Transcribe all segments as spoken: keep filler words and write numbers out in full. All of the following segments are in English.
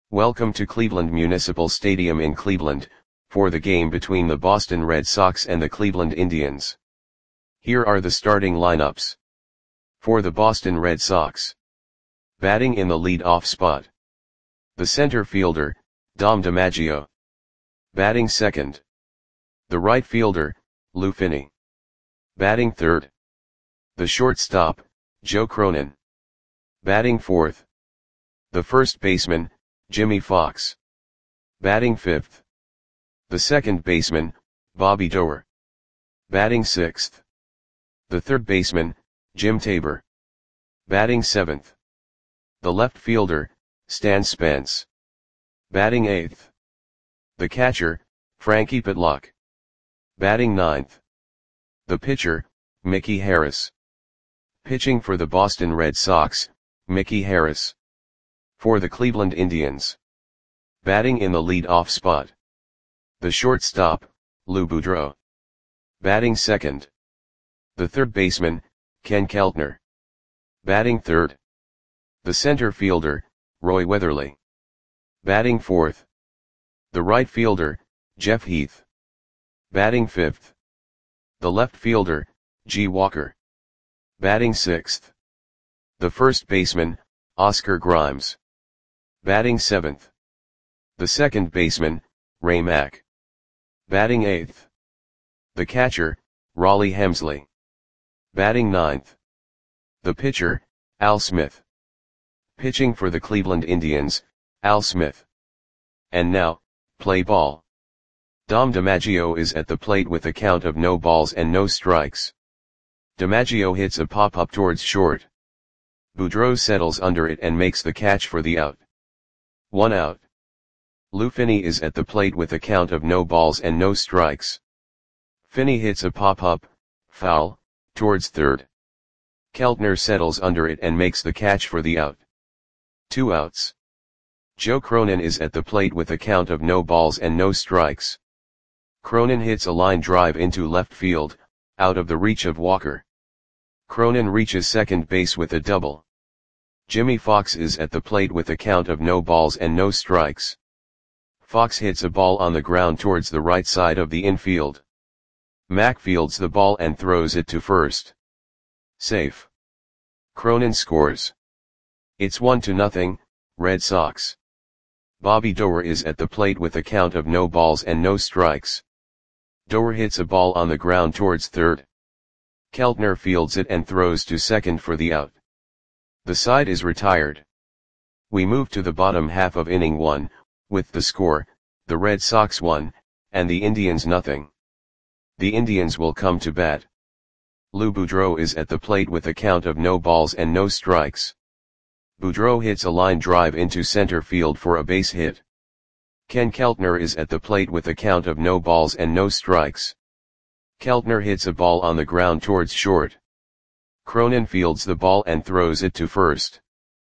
Welcome to Cleveland Municipal Stadium in Cleveland, for the game between the Boston Red Sox and the Cleveland Indians. Here are the starting lineups. For the Boston Red Sox. Batting in the lead-off spot. The center fielder, Dom DiMaggio. Batting second. The right fielder, Lou Finney. Batting third. The shortstop, Joe Cronin. Batting fourth. The first baseman, Jimmie Foxx. Batting fifth. The second baseman, Bobby Doerr. Batting sixth. The third baseman, Jim Tabor. Batting seventh. The left fielder, Stan Spence. Batting eighth. The catcher, Frankie Pitlock. Batting ninth. The pitcher, Mickey Harris. Pitching for the Boston Red Sox, Mickey Harris. For the Cleveland Indians. Batting in the lead-off spot. The shortstop, Lou Boudreau. Batting second. The third baseman, Ken Keltner. Batting third. The center fielder, Roy Weatherly. Batting fourth. The right fielder, Jeff Heath. Batting fifth. The left fielder, G. Walker. Batting sixth. The first baseman, Oscar Grimes. Batting seventh. The second baseman, Ray Mack. Batting eighth. The catcher, Rollie Hemsley. Batting ninth. The pitcher, Al Smith. Pitching for the Cleveland Indians, Al Smith. And now, play ball. Dom DiMaggio is at the plate with a count of no balls and no strikes. DiMaggio hits a pop-up towards short. Boudreau settles under it and makes the catch for the out. One out. Lou Finney is at the plate with a count of no balls and no strikes. Finney hits a pop-up, foul, towards third. Keltner settles under it and makes the catch for the out. Two outs. Joe Cronin is at the plate with a count of no balls and no strikes. Cronin hits a line drive into left field, out of the reach of Walker. Cronin reaches second base with a double. Jimmie Foxx is at the plate with a count of no balls and no strikes. Foxx hits a ball on the ground towards the right side of the infield. Mack fields the ball and throws it to first. Safe. Cronin scores. It's one to nothing, Red Sox. Bobby Doerr is at the plate with a count of no balls and no strikes. Doerr hits a ball on the ground towards third. Keltner fields it and throws to second for the out. The side is retired. We move to the bottom half of inning one, with the score, the Red Sox one, and the Indians nothing. The Indians will come to bat. Lou Boudreau is at the plate with a count of no balls and no strikes. Boudreau hits a line drive into center field for a base hit. Ken Keltner is at the plate with a count of no balls and no strikes. Keltner hits a ball on the ground towards short. Cronin fields the ball and throws it to first.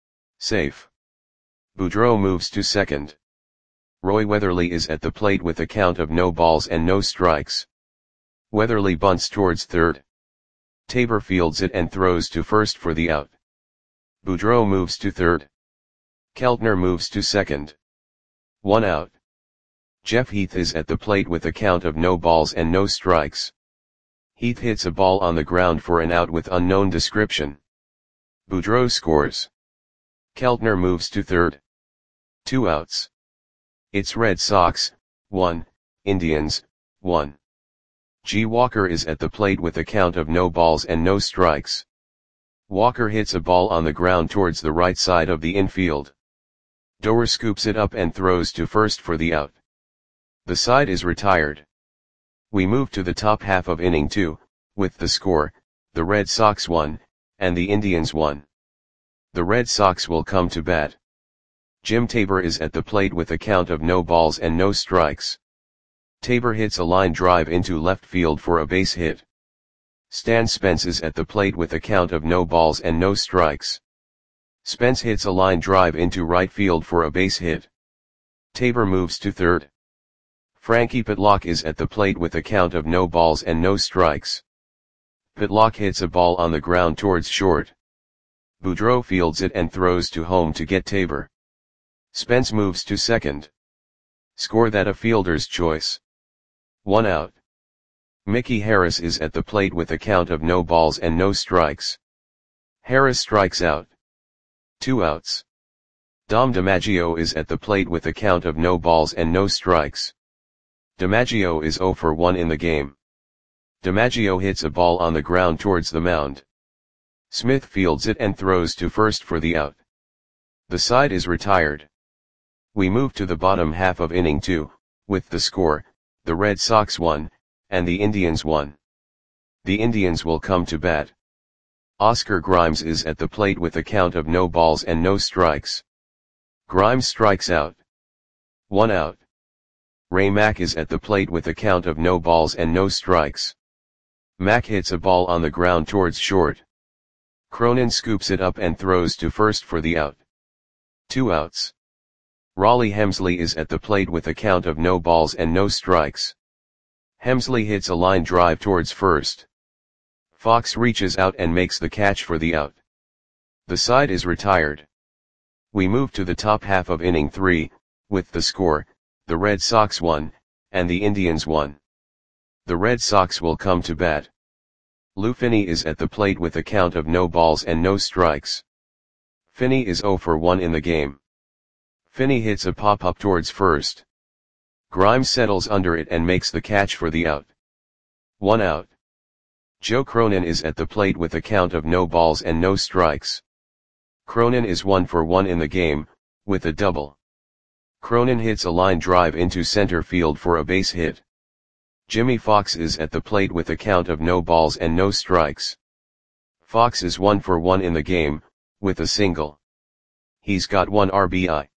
Safe. Boudreau moves to second. Roy Weatherly is at the plate with a count of no balls and no strikes. Weatherly bunts towards third. Tabor fields it and throws to first for the out. Boudreau moves to third. Keltner moves to second. One out. Jeff Heath is at the plate with a count of no balls and no strikes. Heath hits a ball on the ground for an out with unknown description. Boudreau scores. Keltner moves to third. Two outs. It's Red Sox, one, Indians, one. G. Walker is at the plate with a count of no balls and no strikes. Walker hits a ball on the ground towards the right side of the infield. Doerr scoops it up and throws to first for the out. The side is retired. We move to the top half of inning two, with the score, the Red Sox one, and the Indians one. The Red Sox will come to bat. Jim Tabor is at the plate with a count of no balls and no strikes. Tabor hits a line drive into left field for a base hit. Stan Spence is at the plate with a count of no balls and no strikes. Spence hits a line drive into right field for a base hit. Tabor moves to third. Frankie Pitlock is at the plate with a count of no balls and no strikes. Pitlock hits a ball on the ground towards short. Boudreau fields it and throws to home to get Tabor. Spence moves to second. Score that a fielder's choice. One out. Mickey Harris is at the plate with a count of no balls and no strikes. Harris strikes out. Two outs. Dom DiMaggio is at the plate with a count of no balls and no strikes. DiMaggio is zero for one in the game. DiMaggio hits a ball on the ground towards the mound. Smith fields it and throws to first for the out. The side is retired. We move to the bottom half of inning two, with the score, the Red Sox won, and the Indians won. The Indians will come to bat. Oscar Grimes is at the plate with a count of no balls and no strikes. Grimes strikes out. One out. Ray Mack is at the plate with a count of no balls and no strikes. Mack hits a ball on the ground towards short. Cronin scoops it up and throws to first for the out. Two outs. Raleigh Hemsley is at the plate with a count of no balls and no strikes. Hemsley hits a line drive towards first. Fox reaches out and makes the catch for the out. The side is retired. We move to the top half of inning three, with the score, the Red Sox won, and the Indians won. The Red Sox will come to bat. Lou Finney is at the plate with a count of no balls and no strikes. Finney is zero for one in the game. Finney hits a pop-up towards first. Grimes settles under it and makes the catch for the out. One out. Joe Cronin is at the plate with a count of no balls and no strikes. Cronin is one for one in the game, with a double. Cronin hits a line drive into center field for a base hit. Jimmy Fox is at the plate with a count of no balls and no strikes. Fox is one for one in the game, with a single. He's got one R B I.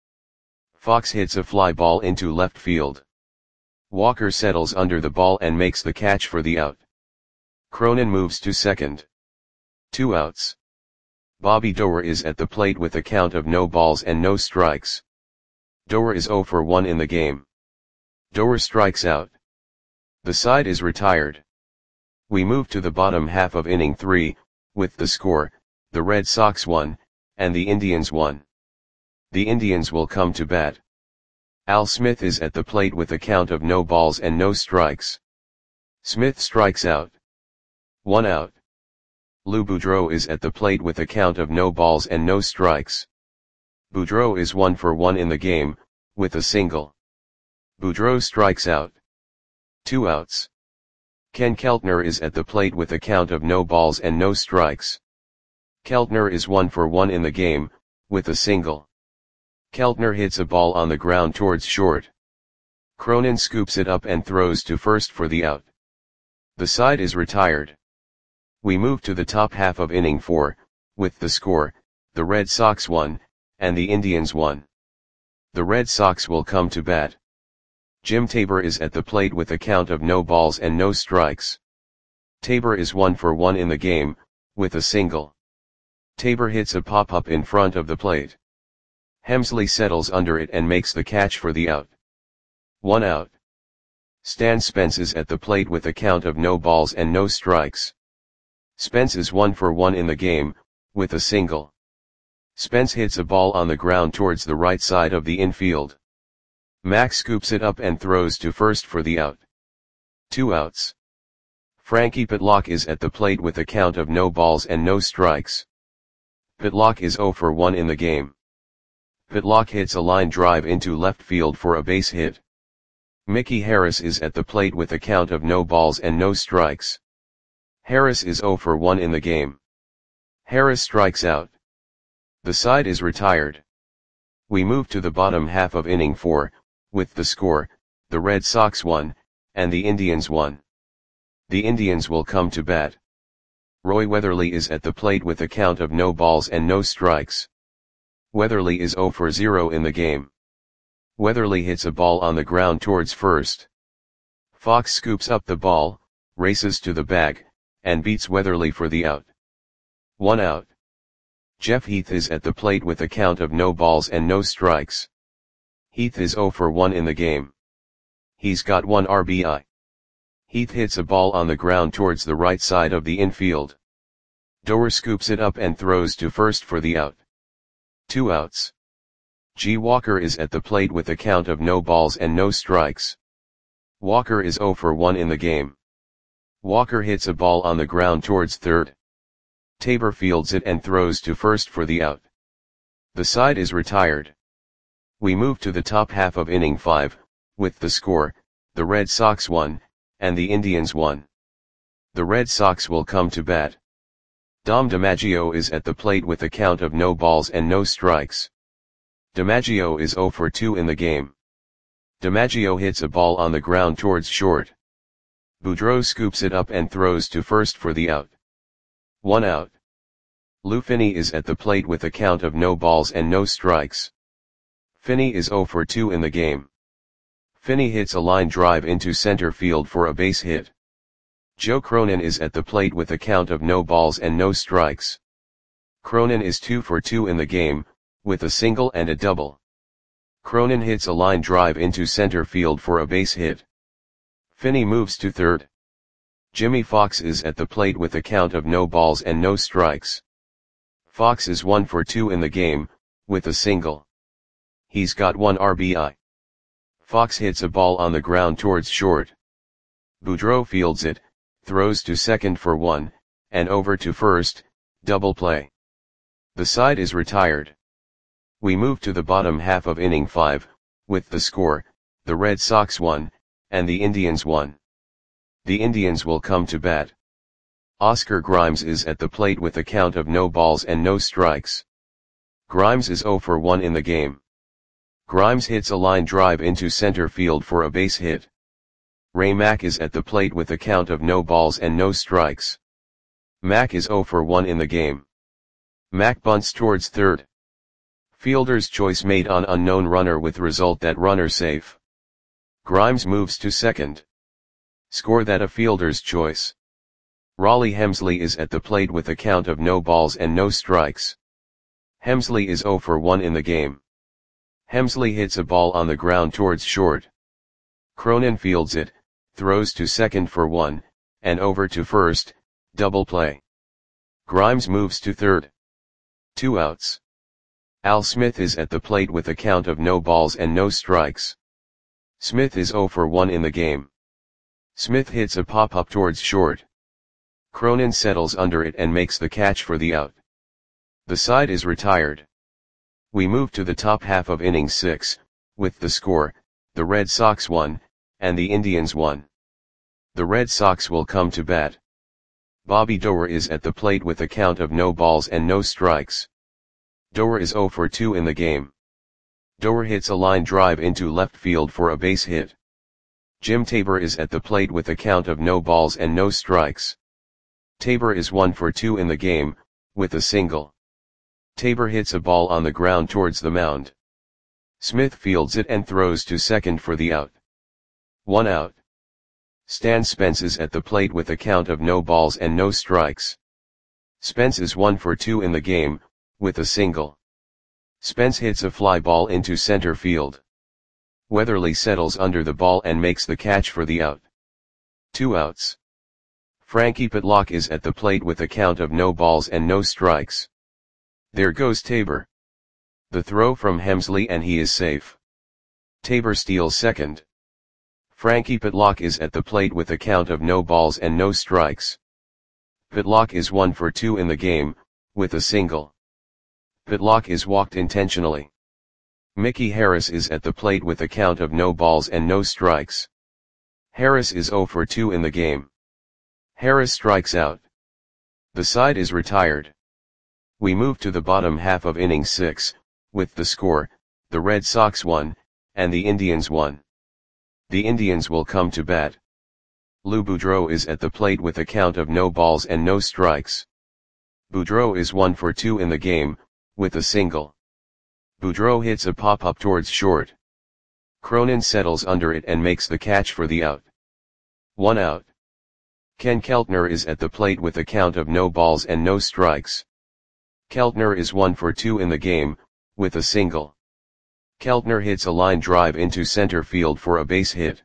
Fox hits a fly ball into left field. Walker settles under the ball and makes the catch for the out. Cronin moves to second. Two outs. Bobby Doerr is at the plate with a count of no balls and no strikes. Doerr is zero for one in the game. Doerr strikes out. The side is retired. We move to the bottom half of inning three, with the score, the Red Sox won, and the Indians won. The Indians will come to bat. Al Smith is at the plate with a count of no balls and no strikes. Smith strikes out. One out. Lou Boudreau is at the plate with a count of no balls and no strikes. Boudreau is one for one in the game, with a single. Boudreau strikes out. Two outs. Ken Keltner is at the plate with a count of no balls and no strikes. Keltner is one for one in the game, with a single. Keltner hits a ball on the ground towards short. Cronin scoops it up and throws to first for the out. The side is retired. We move to the top half of inning four, with the score, the Red Sox won, and the Indians won. The Red Sox will come to bat. Jim Tabor is at the plate with a count of no balls and no strikes. Tabor is one for one in the game, with a single. Tabor hits a pop-up in front of the plate. Hemsley settles under it and makes the catch for the out. One out. Stan Spence is at the plate with a count of no balls and no strikes. Spence is one for one in the game, with a single. Spence hits a ball on the ground towards the right side of the infield. Mack scoops it up and throws to first for the out. Two outs. Frankie Pitlock is at the plate with a count of no balls and no strikes. Pitlock is zero for one in the game. Pitlock hits a line drive into left field for a base hit. Mickey Harris is at the plate with a count of no balls and no strikes. Harris is zero for one in the game. Harris strikes out. The side is retired. We move to the bottom half of inning four, with the score, the Red Sox won, and the Indians won. The Indians will come to bat. Roy Weatherly is at the plate with a count of no balls and no strikes. Weatherly is zero for zero in the game. Weatherly hits a ball on the ground towards first. Fox scoops up the ball, races to the bag, and beats Weatherly for the out. One out. Jeff Heath is at the plate with a count of no balls and no strikes. Heath is zero for one in the game. He's got one R B I. Heath hits a ball on the ground towards the right side of the infield. Doerr scoops it up and throws to first for the out. Two outs. G. Walker is at the plate with a count of no balls and no strikes. Walker is zero for one in the game. Walker hits a ball on the ground towards third. Tabor fields it and throws to first for the out. The side is retired. We move to the top half of inning five, with the score, the Red Sox won, and the Indians won. The Red Sox will come to bat. Dom DiMaggio is at the plate with a count of no balls and no strikes. DiMaggio is zero for two in the game. DiMaggio hits a ball on the ground towards short. Boudreau scoops it up and throws to first for the out. One out. Lou Finney is at the plate with a count of no balls and no strikes. Finney is zero for two in the game. Finney hits a line drive into center field for a base hit. Joe Cronin is at the plate with a count of no balls and no strikes. Cronin is two for two in the game, with a single and a double. Cronin hits a line drive into center field for a base hit. Finney moves to third. Jimmy Fox is at the plate with a count of no balls and no strikes. Fox is one for two in the game, with a single. He's got one R B I. Fox hits a ball on the ground towards short. Boudreau fields it, throws to second for one, and over to first, double play. The side is retired. We move to the bottom half of inning five, with the score, the Red Sox won, and the Indians won. The Indians will come to bat. Oscar Grimes is at the plate with a count of no balls and no strikes. Grimes is zero for one in the game. Grimes hits a line drive into center field for a base hit. Ray Mack is at the plate with a count of no balls and no strikes. Mack is zero for one in the game. Mack bunts towards third. Fielder's choice made on unknown runner with result that runner safe. Grimes moves to second. Score that a fielder's choice. Raleigh Hemsley is at the plate with a count of no balls and no strikes. Hemsley is zero for one in the game. Hemsley hits a ball on the ground towards short. Cronin fields it, throws to second for one, and over to first, double play. Grimes moves to third. Two outs. Al Smith is at the plate with a count of no balls and no strikes. Smith is zero for one in the game. Smith hits a pop-up towards short. Cronin settles under it and makes the catch for the out. The side is retired. We move to the top half of inning six, with the score, the Red Sox won, and the Indians won. The Red Sox will come to bat. Bobby Doerr is at the plate with a count of no balls and no strikes. Doerr is zero for two in the game. Doerr hits a line drive into left field for a base hit. Jim Tabor is at the plate with a count of no balls and no strikes. Tabor is one for two in the game, with a single. Tabor hits a ball on the ground towards the mound. Smith fields it and throws to second for the out. One out. Stan Spence is at the plate with a count of no balls and no strikes. Spence is one for two in the game, with a single. Spence hits a fly ball into center field. Weatherly settles under the ball and makes the catch for the out. Two outs. Frankie Pitlock is at the plate with a count of no balls and no strikes. There goes Tabor. The throw from Hemsley and he is safe. Tabor steals second. Frankie Pitlock is at the plate with a count of no balls and no strikes. Pitlock is one for two in the game, with a single. Pitlock is walked intentionally. Mickey Harris is at the plate with a count of no balls and no strikes. Harris is zero for two in the game. Harris strikes out. The side is retired. We move to the bottom half of inning six, with the score, the Red Sox won, and the Indians won. The Indians will come to bat. Lou Boudreau is at the plate with a count of no balls and no strikes. Boudreau is one for two in the game, with a single. Boudreau hits a pop-up towards short. Cronin settles under it and makes the catch for the out. One out. Ken Keltner is at the plate with a count of no balls and no strikes. Keltner is one for two in the game, with a single. Keltner hits a line drive into center field for a base hit.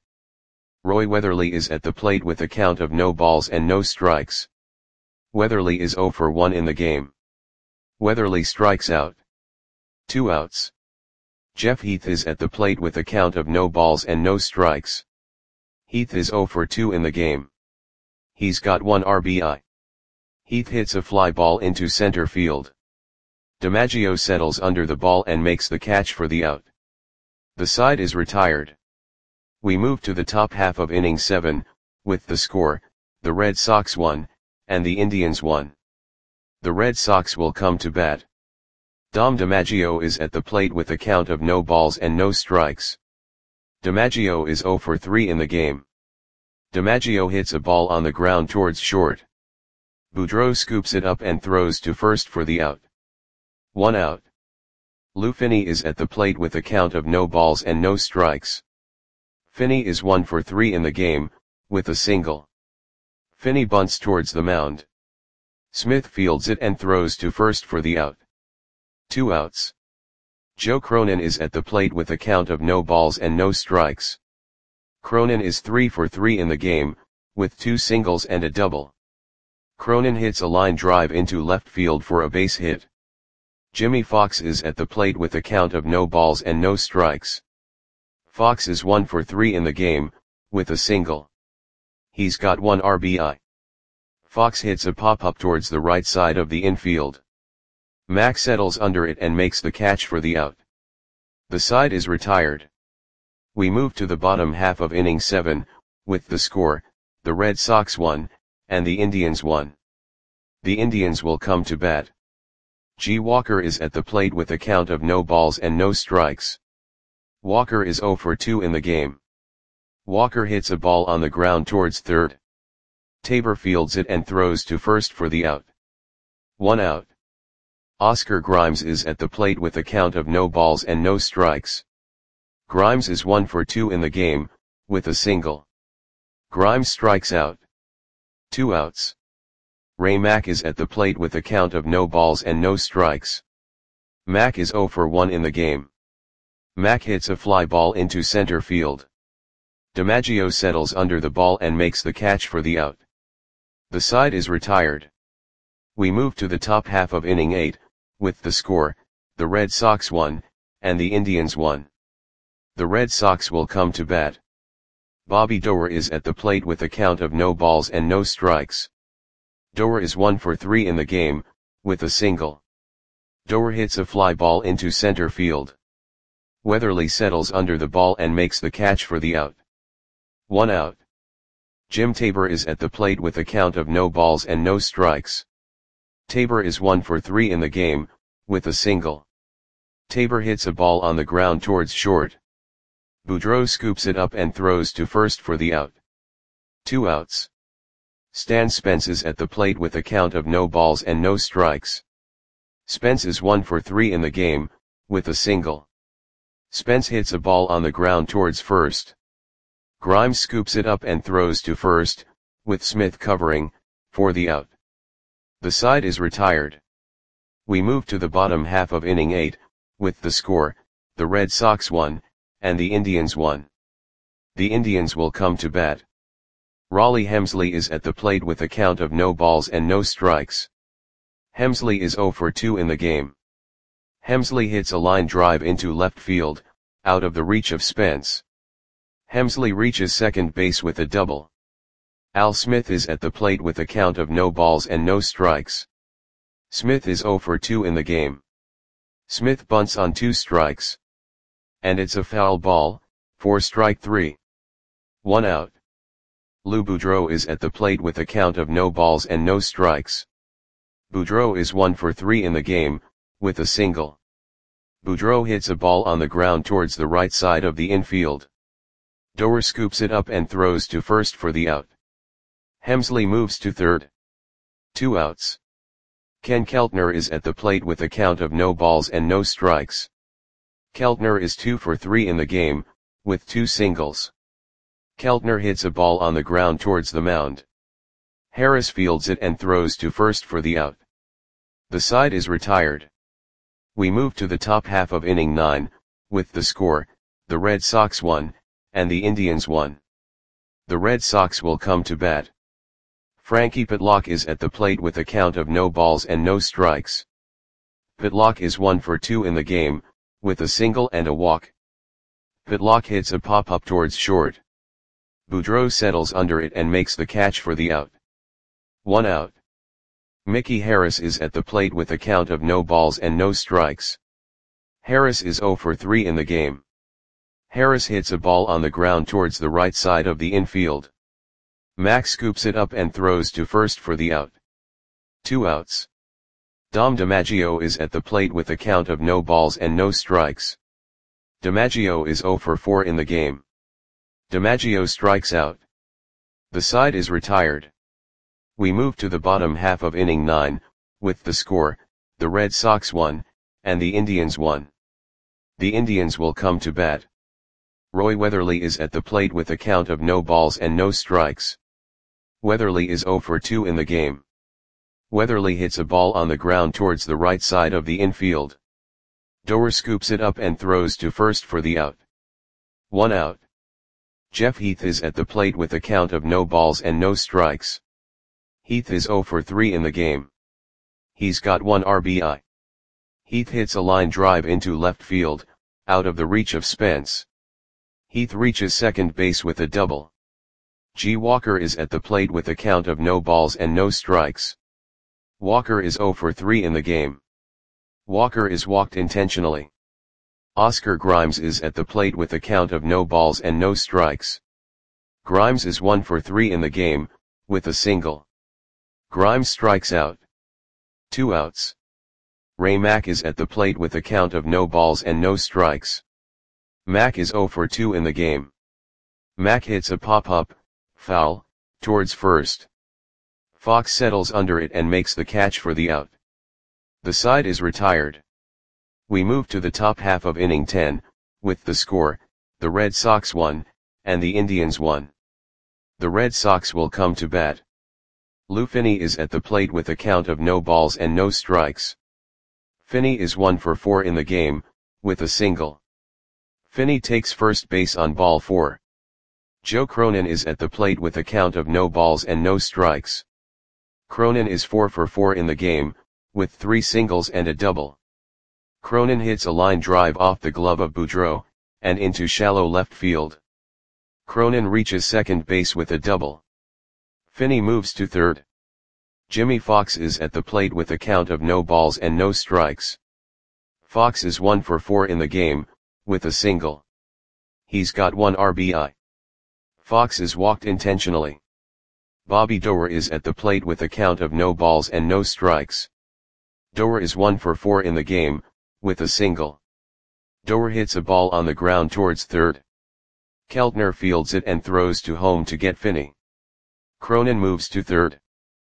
Roy Weatherly is at the plate with a count of no balls and no strikes. Weatherly is zero for one in the game. Weatherly strikes out. Two outs. Jeff Heath is at the plate with a count of no balls and no strikes. Heath is oh for two in the game. He's got one R B I. Heath hits a fly ball into center field. DiMaggio settles under the ball and makes the catch for the out. The side is retired. We move to the top half of inning seven, with the score, the Red Sox won, and the Indians won. The Red Sox will come to bat. Dom DiMaggio is at the plate with a count of no balls and no strikes. DiMaggio is oh for three in the game. DiMaggio hits a ball on the ground towards short. Boudreau scoops it up and throws to first for the out. One out. Lou Finney is at the plate with a count of no balls and no strikes. Finney is one for three in the game, with a single. Finney bunts towards the mound. Smith fields it and throws to first for the out. Two outs. Joe Cronin is at the plate with a count of no balls and no strikes. Cronin is three for three in the game, with two singles and a double. Cronin hits a line drive into left field for a base hit. Jimmy Fox is at the plate with a count of no balls and no strikes. Fox is one for three in the game, with a single. He's got one R B I. Fox hits a pop-up towards the right side of the infield. Mack settles under it and makes the catch for the out. The side is retired. We move to the bottom half of inning seven, with the score, the Red Sox won, and the Indians won. The Indians will come to bat. G. Walker is at the plate with a count of no balls and no strikes. Walker is oh for two in the game. Walker hits a ball on the ground towards third. Tabor fields it and throws to first for the out. One out. Oscar Grimes is at the plate with a count of no balls and no strikes. Grimes is one for two in the game, with a single. Grimes strikes out. Two outs. Ray Mack is at the plate with a count of no balls and no strikes. Mack is oh for one in the game. Mack hits a fly ball into center field. DiMaggio settles under the ball and makes the catch for the out. The side is retired. We move to the top half of inning eight, with the score, the Red Sox won, and the Indians won. The Red Sox will come to bat. Bobby Doerr is at the plate with a count of no balls and no strikes. Doerr is one for three in the game, with a single. Doerr hits a fly ball into center field. Weatherly settles under the ball and makes the catch for the out. One out. Jim Tabor is at the plate with a count of no balls and no strikes. Tabor is one for three in the game, with a single. Tabor hits a ball on the ground towards short. Boudreau scoops it up and throws to first for the out. Two outs. Stan Spence is at the plate with a count of no balls and no strikes. Spence is one for three in the game, with a single. Spence hits a ball on the ground towards first. Grimes scoops it up and throws to first, with Smith covering, for the out. The side is retired. We move to the bottom half of inning eight, with the score, the Red Sox won, and the Indians won. The Indians will come to bat. Raleigh Hemsley is at the plate with a count of no balls and no strikes. Hemsley is oh for two in the game. Hemsley hits a line drive into left field, out of the reach of Spence. Hemsley reaches second base with a double. Al Smith is at the plate with a count of no balls and no strikes. Smith is oh for two in the game. Smith bunts on two strikes. And it's a foul ball, for strike three. One out. Lou Boudreau is at the plate with a count of no balls and no strikes. Boudreau is one for three in the game, with a single. Boudreau hits a ball on the ground towards the right side of the infield. Doerr scoops it up and throws to first for the out. Hemsley moves to third. Two outs. Ken Keltner is at the plate with a count of no balls and no strikes. Keltner is two for three in the game, with two singles. Keltner hits a ball on the ground towards the mound. Harris fields it and throws to first for the out. The side is retired. We move to the top half of inning nine, with the score, the Red Sox won, and the Indians won. The Red Sox will come to bat. Frankie Pitlock is at the plate with a count of no balls and no strikes. Pitlock is one for two in the game, with a single and a walk. Pitlock hits a pop-up towards short. Boudreau settles under it and makes the catch for the out. One out. Mickey Harris is at the plate with a count of no balls and no strikes. Harris is zero for three in the game. Harris hits a ball on the ground towards the right side of the infield. Mack scoops it up and throws to first for the out. Two outs. Dom DiMaggio is at the plate with a count of no balls and no strikes. DiMaggio is zero for four in the game. DiMaggio strikes out. The side is retired. We move to the bottom half of inning nine, with the score, the Red Sox won, and the Indians won. The Indians will come to bat. Roy Weatherly is at the plate with a count of no balls and no strikes. Weatherly is zero for two in the game. Weatherly hits a ball on the ground towards the right side of the infield. Doer scoops it up and throws to first for the out. One out. Jeff Heath is at the plate with a count of no balls and no strikes. Heath is zero for three in the game. He's got one R B I. Heath hits a line drive into left field, out of the reach of Spence. Heath reaches second base with a double. G. Walker is at the plate with a count of no balls and no strikes. Walker is zero for three in the game. Walker is walked intentionally. Oscar Grimes is at the plate with a count of no balls and no strikes. Grimes is one for three in the game, with a single. Grimes strikes out. Two outs. Ray Mack is at the plate with a count of no balls and no strikes. Mack is zero for two in the game. Mack hits a pop-up, foul, towards first. Fox settles under it and makes the catch for the out. The side is retired. We move to the top half of inning ten, with the score, the Red Sox won, and the Indians won. The Red Sox will come to bat. Lou Finney is at the plate with a count of no balls and no strikes. Finney is one for four in the game, with a single. Finney takes first base on ball four. Joe Cronin is at the plate with a count of no balls and no strikes. Cronin is four for four in the game, with three singles and a double. Cronin hits a line drive off the glove of Boudreau, and into shallow left field. Cronin reaches second base with a double. Finney moves to third. Jimmy Fox is at the plate with a count of no balls and no strikes. Fox is one for four in the game, with a single. He's got one R B I. Fox is walked intentionally. Bobby Doer is at the plate with a count of no balls and no strikes. Doer is one for four in the game, with a single. Doer hits a ball on the ground towards third. Keltner fields it and throws to home to get Finney. Cronin moves to third.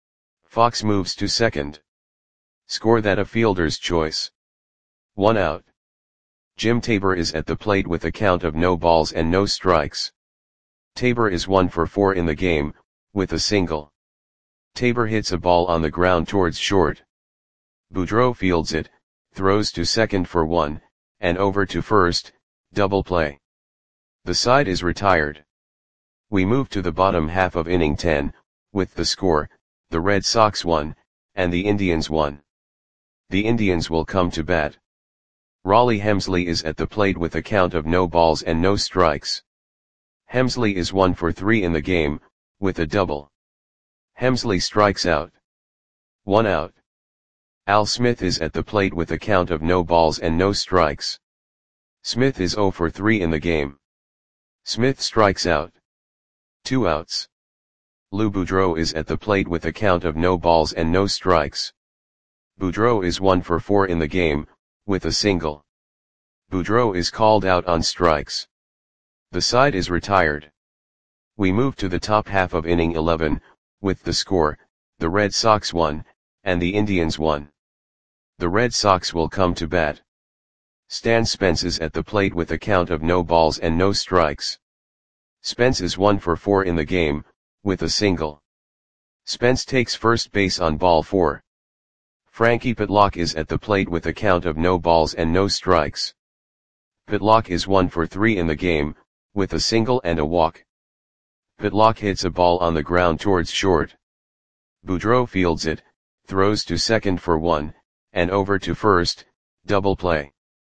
Fox moves to second. Score that a fielder's choice. One out. Jim Tabor is at the plate with a count of no balls and no strikes. Tabor is one for four in the game, with a single. Tabor hits a ball on the ground towards short. Boudreau fields it, throws to second for one, and over to first, double play. The side is retired. We move to the bottom half of inning ten, with the score, the Red Sox won, and the Indians won. The Indians will come to bat. Raleigh Hemsley is at the plate with a count of no balls and no strikes. Hemsley is one for three in the game, with a double. Hemsley strikes out. One out. Al Smith is at the plate with a count of no balls and no strikes. Smith is zero for three in the game. Smith strikes out. Two outs. Lou Boudreau is at the plate with a count of no balls and no strikes. Boudreau is one for four in the game, with a single. Boudreau is called out on strikes. The side is retired. We move to the top half of inning eleven, with the score, the Red Sox won, and the Indians won. The Red Sox will come to bat. Stan Spence is at the plate with a count of no balls and no strikes. Spence is one for four in the game, with a single. Spence takes first base on ball four. Frankie Pitlock is at the plate with a count of no balls and no strikes. Pitlock is one for three in the game, with a single and a walk. Pitlock hits a ball on the ground towards short. Boudreau fields it, throws to second for one, and over to first, double play.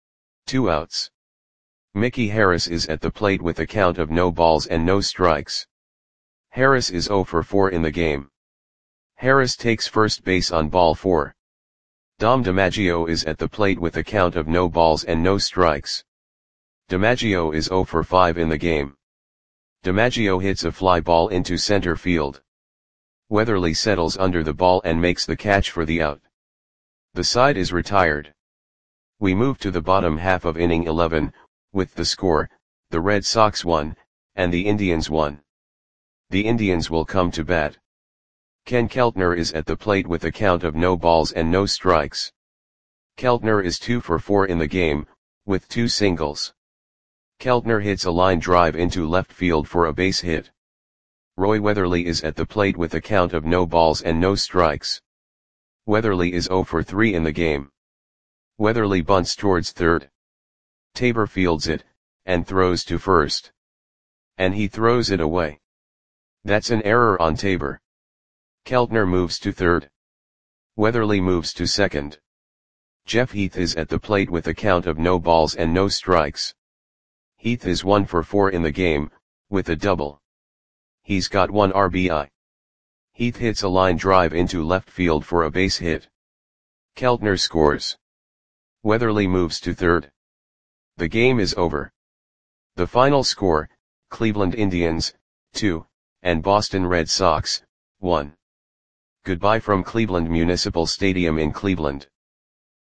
Two outs. Mickey Harris is at the plate with a count of no balls and no strikes. Harris is zero for four in the game. Harris takes first base on ball four. Dom DiMaggio is at the plate with a count of no balls and no strikes. DiMaggio is zero for five in the game. DiMaggio hits a fly ball into center field. Weatherly settles under the ball and makes the catch for the out. The side is retired. We move to the bottom half of inning eleven, with the score, the Red Sox won, and the Indians won. The Indians will come to bat. Ken Keltner is at the plate with a count of no balls and no strikes. Keltner is two for four in the game, with two singles. Keltner hits a line drive into left field for a base hit. Roy Weatherly is at the plate with a count of no balls and no strikes. Weatherly is zero for three in the game. Weatherly bunts towards third. Tabor fields it, and throws to first. And he throws it away. That's an error on Tabor. Keltner moves to third. Weatherly moves to second. Jeff Heath is at the plate with a count of no balls and no strikes. Heath is one for four in the game, with a double. He's got one R B I. Heath hits a line drive into left field for a base hit. Keltner scores. Weatherly moves to third. The game is over. The final score, Cleveland Indians, two, and Boston Red Sox, one. Goodbye from Cleveland Municipal Stadium in Cleveland.